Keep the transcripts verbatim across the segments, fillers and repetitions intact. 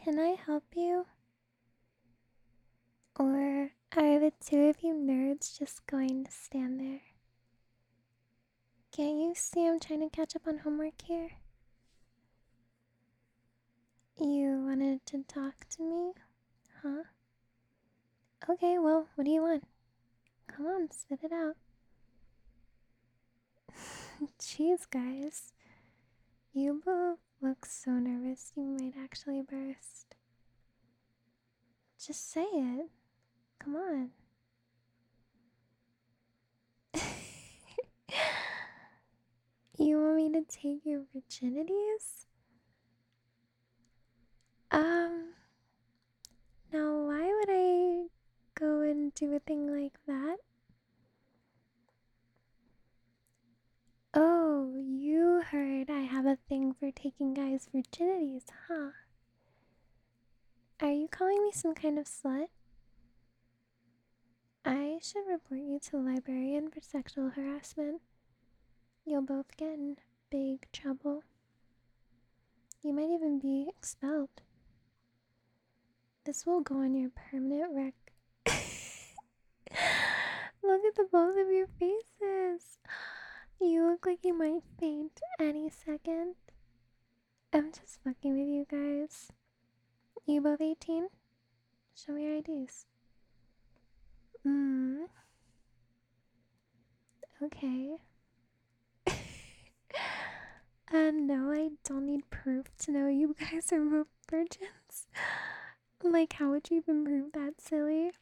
Can I help you? Or are the two of you nerds just going to stand there? Can't you see I'm trying to catch up on homework here? You wanted to talk to me? Huh? Okay, well, what do you want? Come on, spit it out. Jeez, guys. You both look so nervous you might actually burst. Just say it. Come on. You want me to take your virginities? Um, now why would I go and do a thing like that? Oh, you heard I have a thing for taking guys' virginities, huh? Are you calling me some kind of slut? I should report you to the librarian for sexual harassment. You'll both get in big trouble. You might even be expelled. This will go on your permanent rec. Look at the both of your faces. You look like you might faint any second. I'm just fucking with you guys. You both eighteen? Show me your I Ds. Hmm. Okay. Uh, no, I don't need proof to know you guys are both virgins. Like, how would you even prove that, silly?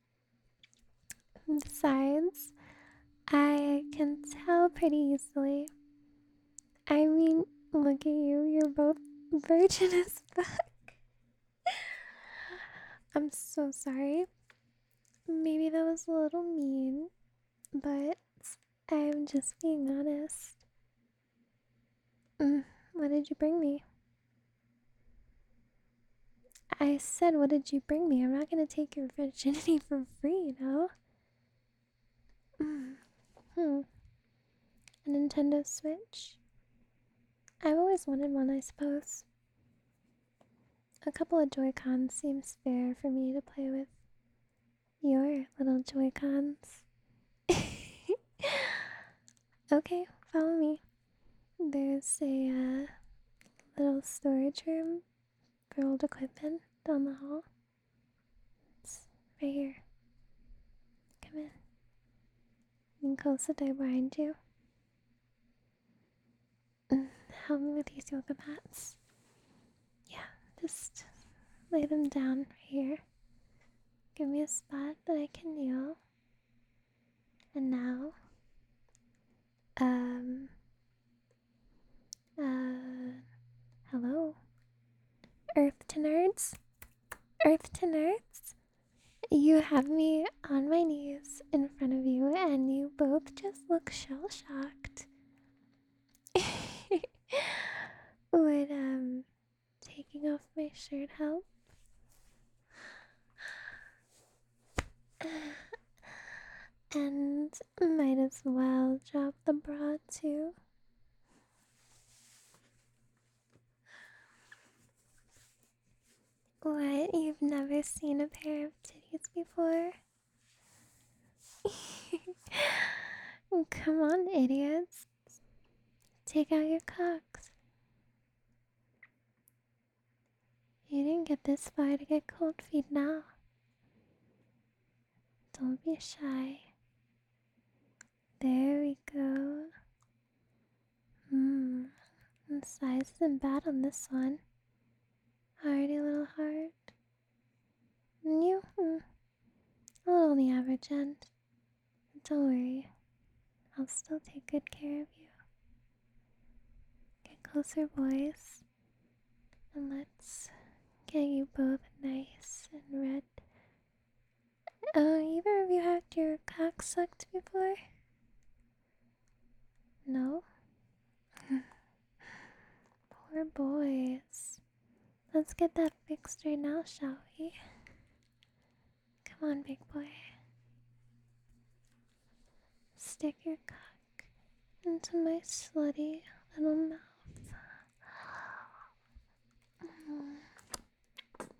Besides, I can tell pretty easily. I mean, look at you, you're both virgin as fuck. I'm so sorry. Maybe that was a little mean, but I'm just being honest. Mm, what did you bring me? I said, what did you bring me? I'm not gonna take your virginity for free, no? Mm, hmm. A Nintendo Switch? I've always wanted one, I suppose. A couple of Joy-Cons seems fair for me to play with. Your little Joy-Cons. Okay, follow me. There's a uh, little storage room for old equipment down the hall. It's right here. Come in. You can close the door behind you. Mm, help me with these yoga mats. Yeah, just lay them down right here. Give me a spot that I can kneel. And now, um, uh, hello? Earth to nerds? Earth to nerds? You have me on my knees in front of you, and you both just look shell shocked. Would, um, taking off my shirt help? And might as well drop the bra too. What? You've never seen a pair of titties before? Come on, idiots. Take out your cocks. You didn't get this far to get cold feet now. Don't be shy. There we go. Hmm. The size isn't bad on this one. Already a little hard. And you? Hmm. A little on the average end. Don't worry. I'll still take good care of you. Get closer, boys. And let's get you both nice and red. Uh, either of you had your cock sucked before? No? Poor boys. Let's get that fixed right now, shall we? Come on, big boy. Stick your cock into my slutty little mouth.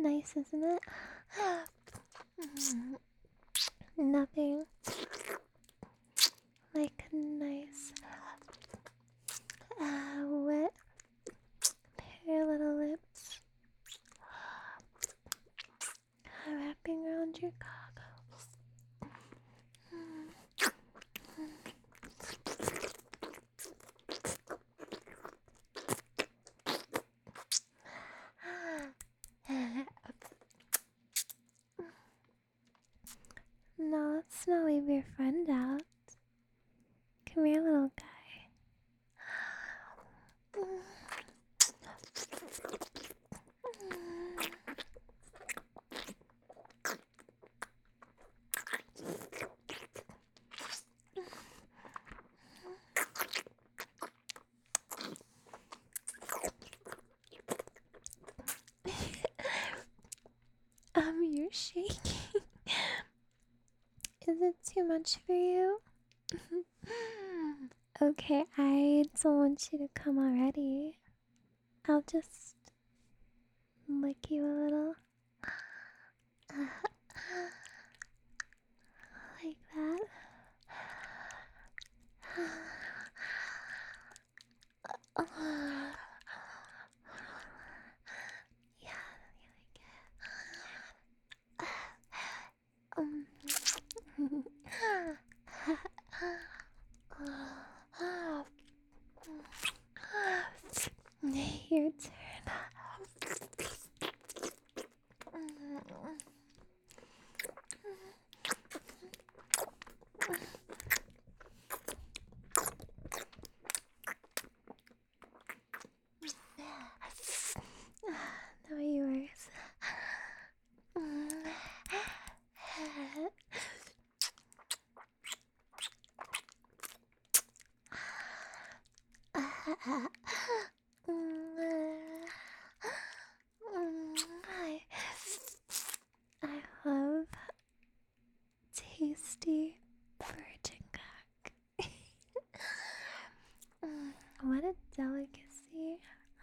nice, isn't it? Nothing like a nice, uh, wet pair of little lips uh, wrapping around your cock. No, let's not leave your friend out. Come here, little guy. Um, you're shaking. Is it too much for you? Okay, I don't want you to come already. I'll just lick you a little. Like that. Yeah, you like it. Um. Your turn. Now yours. I, I love tasty virgin cock. What a delicacy.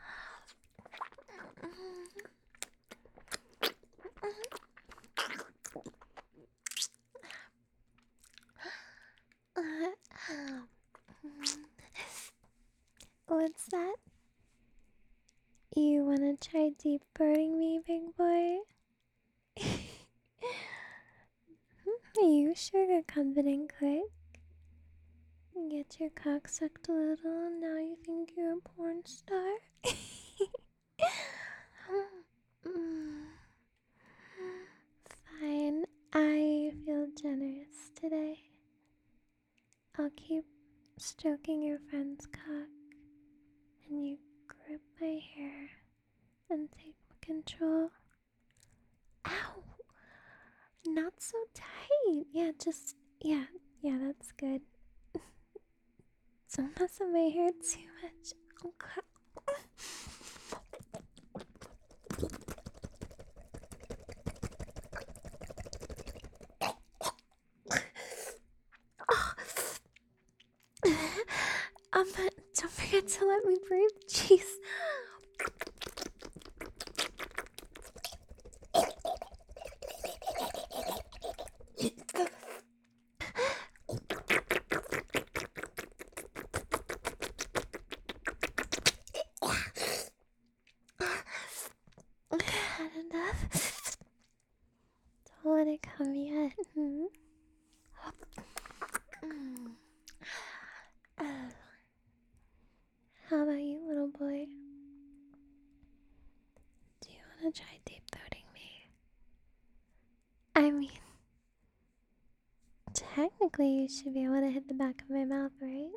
What's that? You wanna try deep throating me, big boy? You sure got confident quick. Get your cock sucked a little, and now you think you're a porn star? Fine, I feel generous today. I'll keep stroking your friend's cock, and you grip my hair and take control. Ow! Not so tight. Yeah, just, yeah, yeah, that's good. Don't mess up my hair too much. Okay. Um, don't forget to let me breathe. Jeez. Had enough? Don't let it come yet. Hmm? How about you, little boy? Do you want to try deep throating me? I mean, technically, you should be able to hit the back of my mouth, right?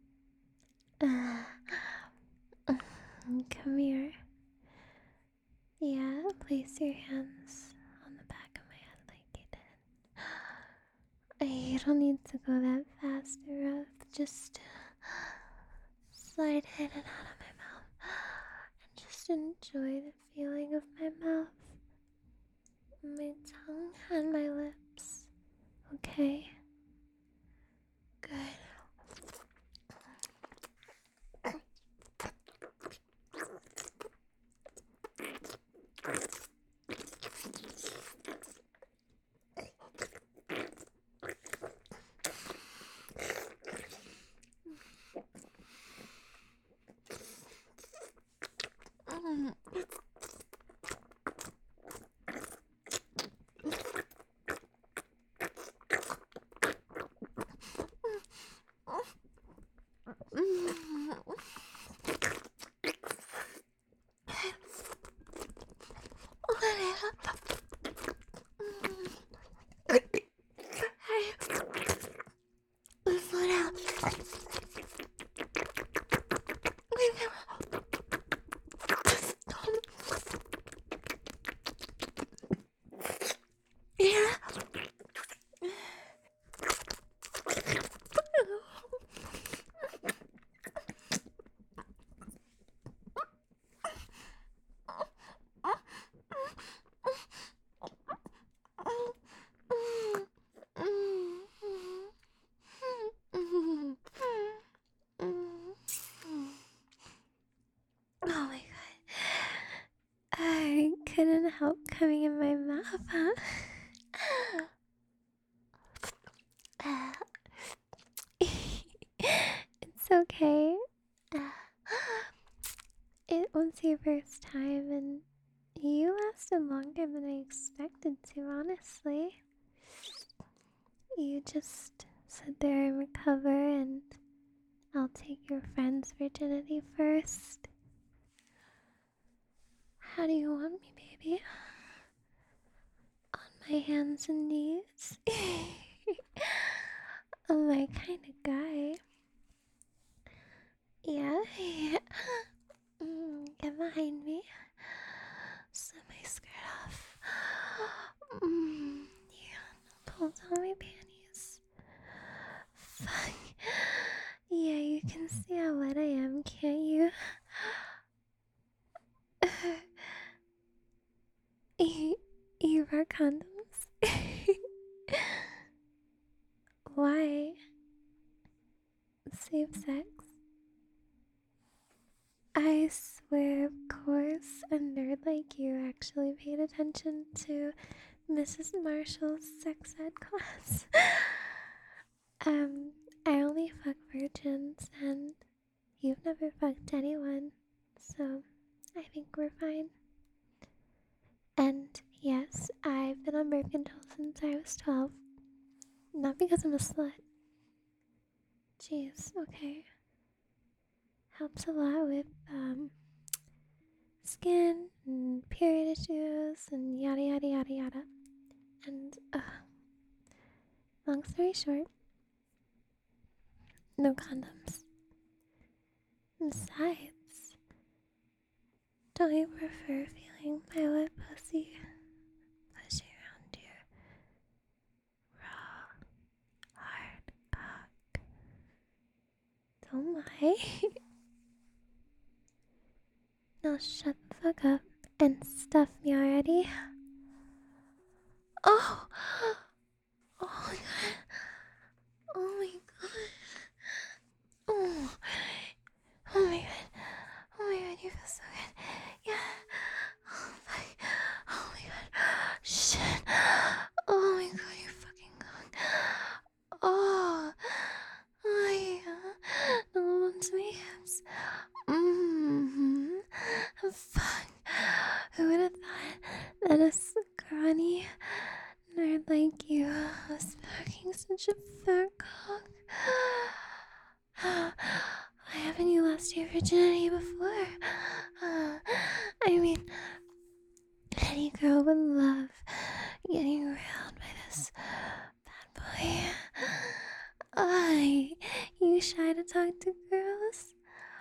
Uh, come here. Yeah, place your hands on the back of my head like you did. You don't need to go that fast or rough. Just slide in and out of my mouth. And just enjoy the feeling of my mouth, my tongue, and my lips. Okay? Good. couldn't help coming in my mouth, huh? It's okay. It was your first time, and you lasted longer than I expected to, honestly. You just sit there and recover, and I'll take your friend's virginity first. How do you want me, baby? On my hands and knees? I'm my kind of guy. Yeah, yeah. Mm, get behind me. Slip my skirt off. Mm, yeah, pull down my panties. Fuck. Yeah, you can see how wet I am, can't you? you, you wear condoms? Why? Safe sex? I swear, of course, a nerd like you actually paid attention to Missus Marshall's sex ed class. um, I only fuck virgins, and you've never fucked anyone, so I think we're fine. And yes, I've been on birth control since I was twelve. Not because I'm a slut. Jeez, okay. Helps a lot with, um, skin and period issues and yada yada yada yada. And, uh, long story short, no condoms. Besides, don't you prefer feeling my wet pussy pushing around your raw, hard cock? Don't lie. Now shut the fuck up and stuff me already. Oh! Oh my god. Oh my god. Oh. Oh my god. Oh my god, you feel so good. Yeah. Oh my, oh my god. Shit. Oh my god, you're fucking good. Oh. Oh yeah. No one to my hips. Mm-hmm. Fuck. Who would have thought that a scrawny nerd like you was fucking such a fat cock? Why haven't you lost your virginity before? Uh, I mean, any girl would love getting around by this bad boy. I, you shy to talk to girls?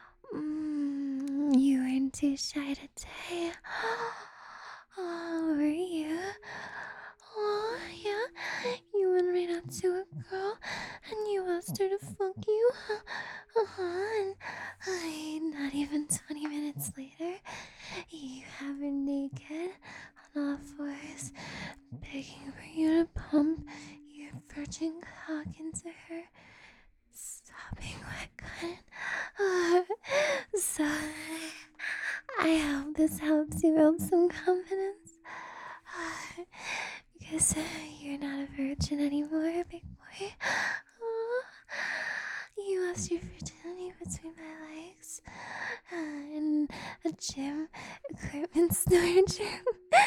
Mm, you weren't too shy today. Oh, were you? Oh, yeah. You went right up to a girl and you asked her to fuck you. Uh-huh. And I, not even twenty minutes later, you have her naked on all fours, begging for you to pump your virgin cock into her sobbing wet cunt. Uh, so, I hope this helps you build some confidence. Uh, because uh, you're not a virgin anymore, big boy. Uh, you lost your virginity between my legs uh, in a gym equipment storage room.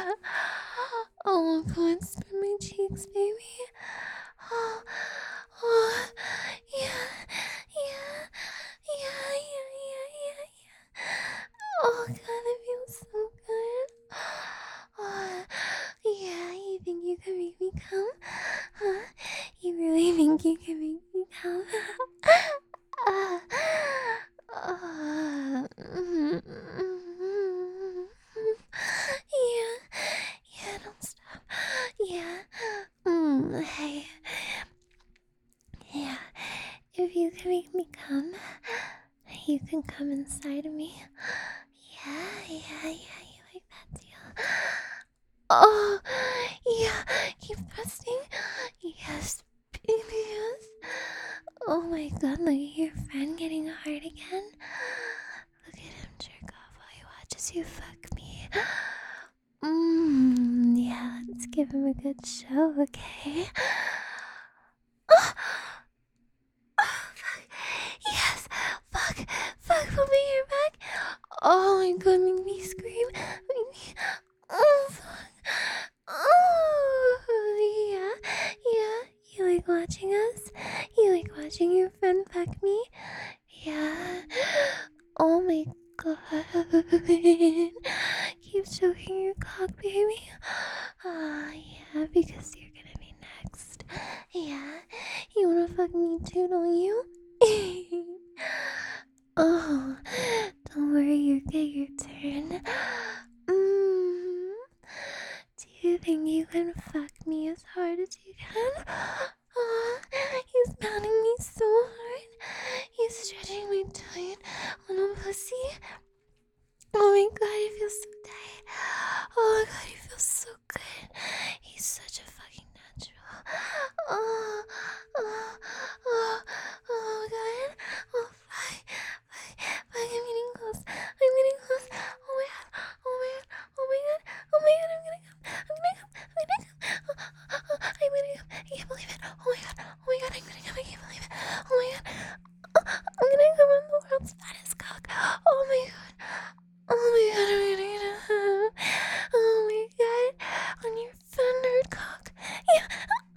Oh, go and spread my cheeks, baby. Oh, oh, yeah, yeah, yeah, yeah, yeah, yeah, yeah. Oh, God, it feels so good. Oh, yeah, you think you can make me come? Huh? You really think you can make me come? uh, uh, mm, mm, yeah, yeah, don't stop. Yeah, mm, hey, yeah, if you can make me come, you can come inside of me. Yeah, yeah, yeah, you like that deal? Oh, yeah, keep thrusting. Yes, baby, yes. Oh my god, look at your friend getting hard again. Look at him jerk off while he watches you fuck me. Mmm, yeah, let's give him a good show, okay? Yes! Fuck! Fuck, put my hair back! Oh my god, make me scream! Make me... Oh, fuck! Oh, yeah, yeah. You like watching us? You like watching your friend fuck me? Yeah. Oh my god. Keep stroking your cock, baby. Ah, yeah, because you're gonna be next. Yeah. You wanna fuck me too, don't you? Oh, don't worry, you get your turn. Mm. Do you think you can fuck me as hard as you can? Oh, he's pounding me so hard. He's stretching my tight little pussy. Oh my god, he feels so tight. Oh my god, he feels so good. He's such a fucking natural. Oh, oh, oh, oh god. Oh, fuck. Fuck, fuck, I'm getting close. I'm getting close. Oh my god. Oh my god. Oh my god. Oh my god, I'm gonna come. I'm gonna come. I'm gonna come. Oh, oh, oh, I'm gonna come. I can't believe it. Oh my god. Oh my god, I'm gonna come. I can't believe it. Oh my god. Oh, I'm gonna come on the world's fattest cock. Oh my god. Oh my god, I'm gonna get a oh my god, on your thundered cock. Yeah.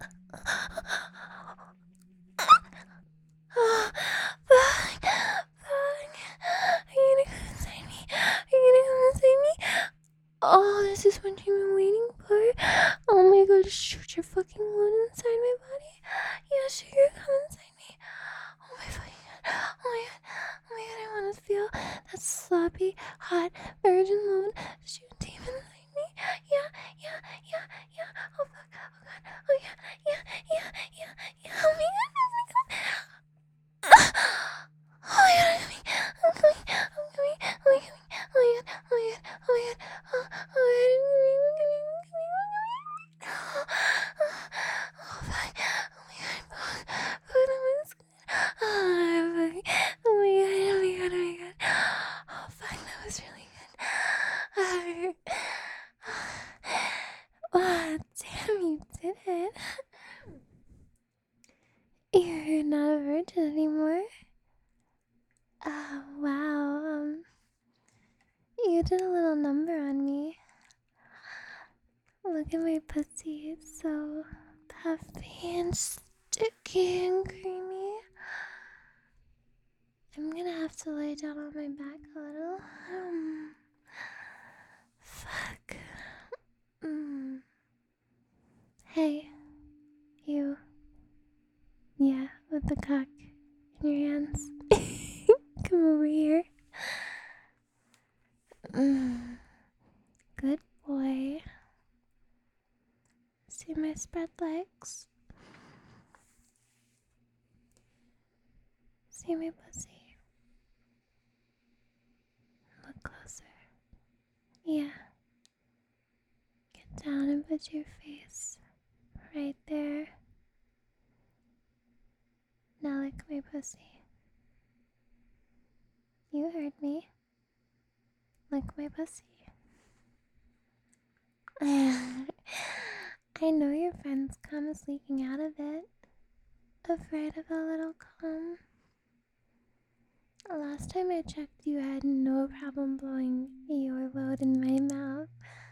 Oh, fuck, fuck. Are you gonna come inside me? Are you gonna come inside me? Oh, this is what you've been waiting for. Oh my god, shoot your fucking load inside my body. Yeah, sure, you come inside me. Oh my fucking god. Oh my god. Oh my god, I wanna feel that sloppy, hot, virgin load shoot deep inside me. Yeah, yeah, yeah, yeah. Oh fuck. Oh god. Oh yeah, yeah, yeah, yeah, yeah. Oh my god. Oh my god. Oh my god, I'm coming. I'm coming. I'm coming. Oh my god. Oh my god. Oh my god. Oh my god. Oh, oh my god. I'm coming. I'm coming. I'm coming. I'm coming. Oh, oh fuck. Oh my god. Fuck. Fuck, that was good. Oh, fuck. Oh my god. Oh my god. Oh my god. Oh fuck, that was really good. Oh, damn, you did it. You're not a virgin anymore. Oh, wow. Um, you did a little number on me. Look at my pussy. It's so puffy and sticky and creamy. I'm gonna have to lay down on my back a little. Um, fuck. Mm. Hey, you. Yeah, with the cock in your hands. Come over here. Mm. Good boy. See my spread legs? See my pussy? Look closer. Yeah. Get down and put your face right there. Now lick my pussy. You heard me. Lick my pussy. I know your friend's cum is leaking out of it. Afraid of a little cum? Last time I checked, you had no problem blowing your load in my mouth.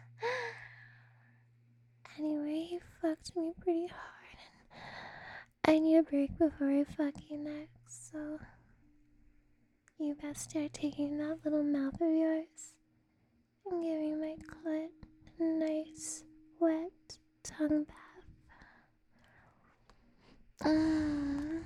Anyway, he fucked me pretty hard, and I need a break before I fuck you next, so you best start taking that little mouth of yours and giving my clit a nice, wet tongue bath. Mm.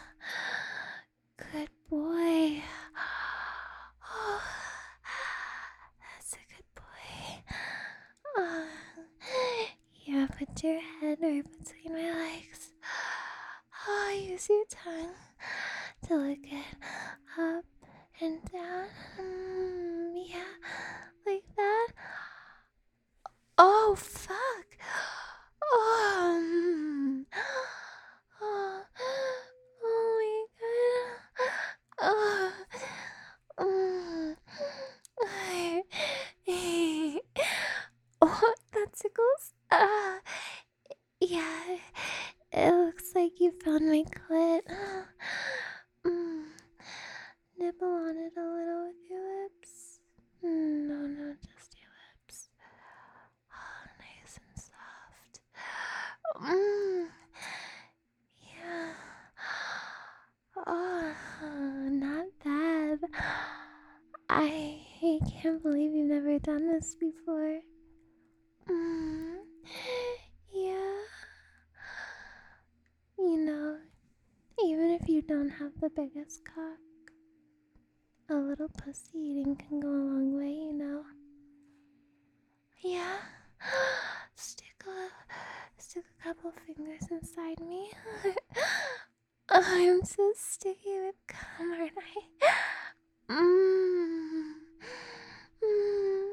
Good boy. Oh, that's a good boy. Oh, yeah, put your head right between my legs. Oh, use your tongue to lick it up and down. Mm, yeah, like that. Oh, fuck. Oh, mm. Oh, oh my god. Oh, mm. Oh, that tickles. Ah, yeah. It looks like you found my clit. Mm. Nibble on it a little with your lips. Mm, no, no, just your lips. Oh, nice and soft. Mm. Yeah. Oh, not bad. I can't believe you've never done this before. Mm. Yeah. You know, even if you don't have the biggest cock, a little pussy eating can go a long way, you know. Yeah. Stick a stick a couple fingers inside me. I'm so sticky with cum, aren't I? Mmm. Mmm.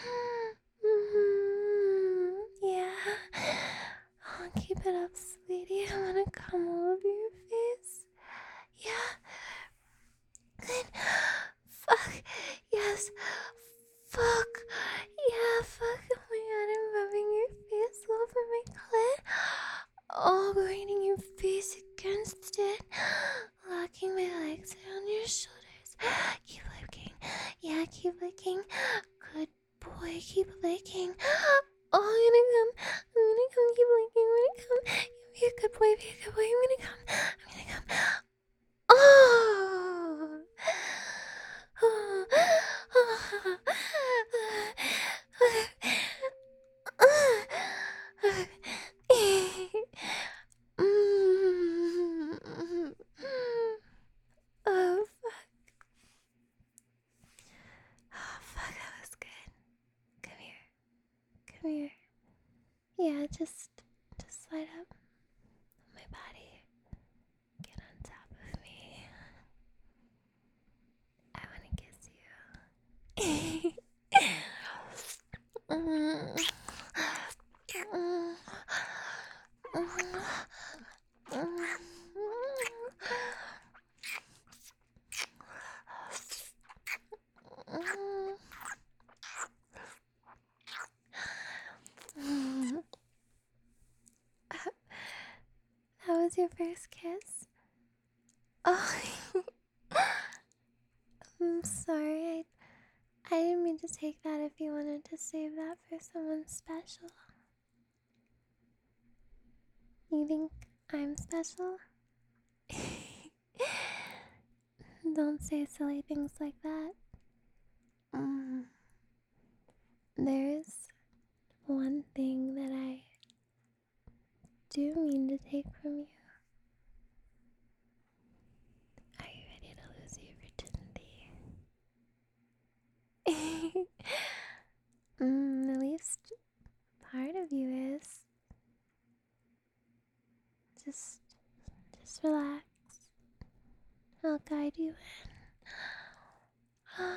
Mmm. Yeah. Oh, keep it up, sweetie. I wanna come all over your face. Yeah. Good. Fuck. Yes. Fuck. Yeah, fuck. Oh my god, I'm rubbing your face over my clit. Oh, grinding your face against it. Locking my legs around your shoulders. Keep licking. Yeah, keep licking. Good boy, keep licking. Oh, I'm gonna come. I'm gonna come. Keep licking. I'm gonna come. Be a good boy. Be a good boy. I'm gonna come. I'm gonna come. Oh. Oh. Oh, fuck. Oh, fuck, that was good. Come here. Come here. Yeah, just, just slide up my body. Get on top of me. I wanna kiss you. Mm. Mm. Mm. Mm. That was your first kiss? Oh, I'm sorry. I, I didn't mean to take that if you wanted to save that for someone special. You think I'm special? Don't say silly things like that. Mm. There's one thing that I do mean to take from you. Are you ready to lose your virginity? mm, at least part of you is. Just, just relax. I'll guide you in.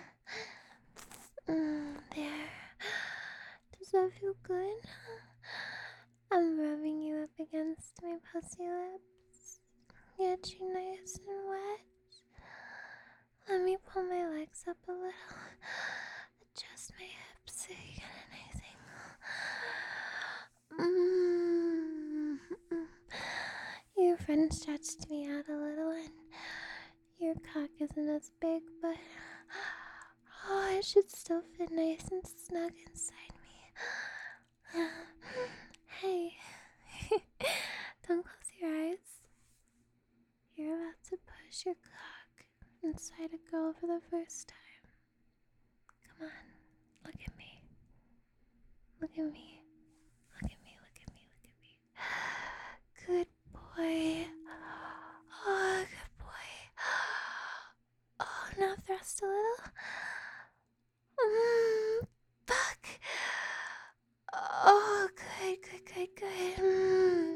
mm, there. Does that feel good? I'm rubbing you up against my pussy lips. Get you nice and wet. Let me pull my legs up a little. Adjust my hips so you get a nice angle. Mm-hmm. Your friend stretched me out a little and your cock isn't as big, but oh, it should still fit nice and snug inside me. Hey, don't close your eyes. You're about to push your cock inside a girl for the first time. Come on, look at me. Look at me. Look at me, look at me, look at me. Good boy. Oh, good boy. Oh, now thrust a little. Mmm, fuck. Oh, good, good, good, good. Mm.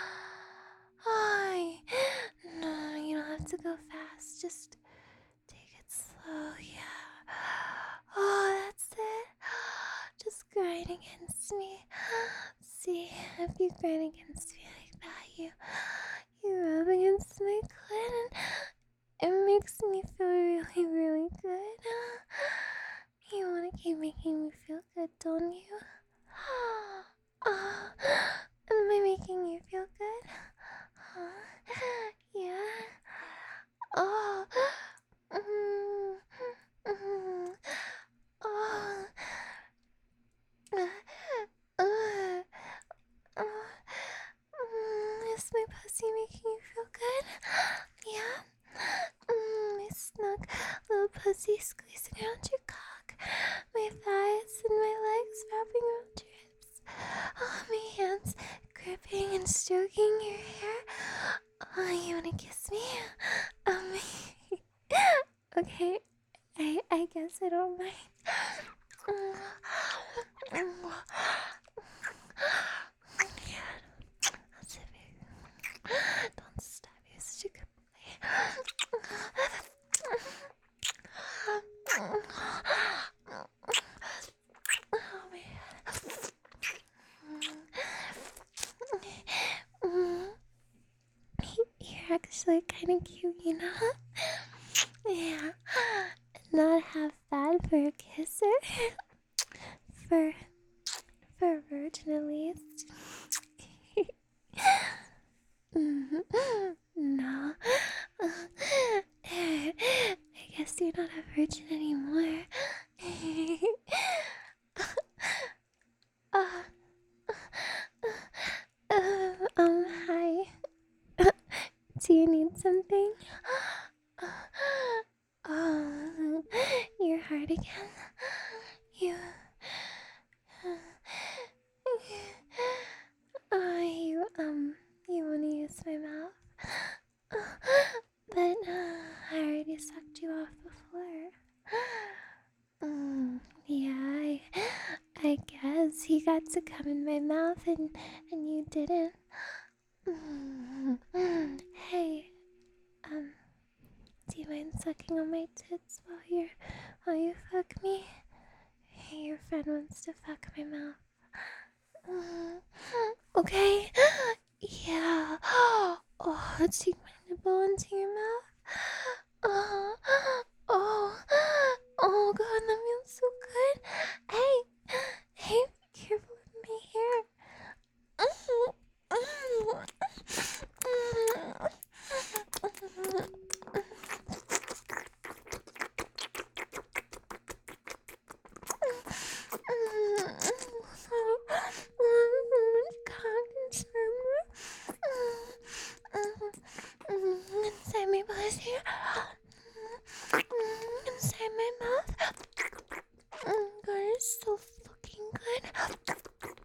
Oh, no, you don't have to go fast. Just take it slow, yeah. Oh, that's it. Just grind against me. See, if you grind against me like that, you you rub against my clit and it makes me feel really, really good. You wanna keep making me feel good, don't you? Oh, am I making you feel good? Huh? Yeah. Oh. Mm, mm, oh. Uh, uh, uh, mm, is my pussy making you feel good? Yeah. Mm, my snug little pussy squeezing around your cock, my thighs and my legs wrapping around your hips. Oh, my hands gripping and stroking your hair. Oh, you wanna kiss me? Um, okay, I I guess I don't mind. Yeah, that's it. Don't stop, you're such a good boy. Oh my god. Mm. You're actually kind of cute, you know? Yeah. Not half bad for a kisser. For for a virgin at least. Mhm. No. I guess you're not a virgin anymore. uh, uh, um, hi. Do you need something? Oh, you're hard again. You. Uh, you, um, you wanna use my mouth? But, uh, I already sucked you off before. Mm, yeah, I, I guess he got to come in my mouth and, and you didn't. Mm, hey, um, do you mind sucking on my tits while you're, while you fuck me? Hey, your friend wants to fuck my mouth. Mm, okay. Yeah. Oh, let's take my nipple into your mouth. Oh, oh, oh, God, that feels so good. Hey, hey, be careful with my hair. Inside my pussy. Inside my mouth. God, it's so fucking good.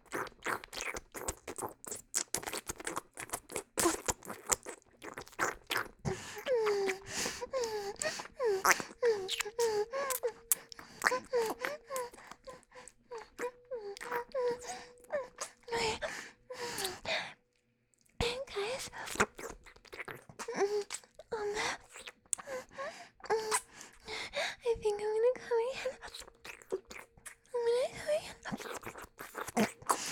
Guys, um, I think I'm gonna come in. I'm gonna come in.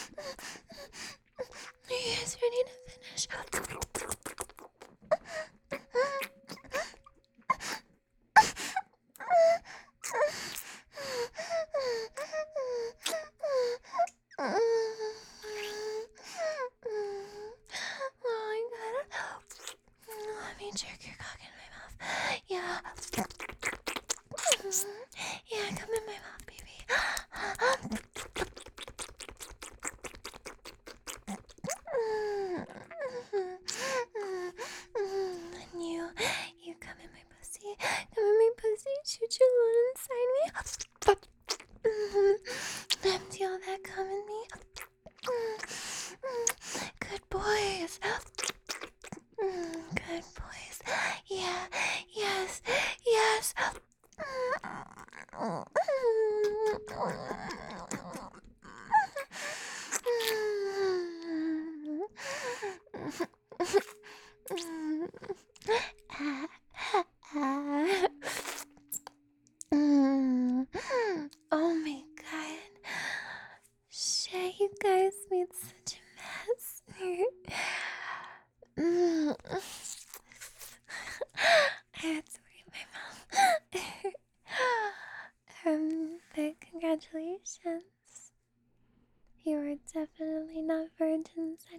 Are you guys ready to finish? Oh my god. Let me jerk your cock in my mouth. Yeah. Yeah, come in my mouth, baby. And you, you come in my pussy. Come in my pussy. Shoot your load inside me. Empty all that cum in me. Good boys. Good boys. Yeah. Yes. Yes. Oh my god. Shit, you guys made such a mess. Mm. I had to worry my mom. um, but congratulations. You were we're definitely not virgins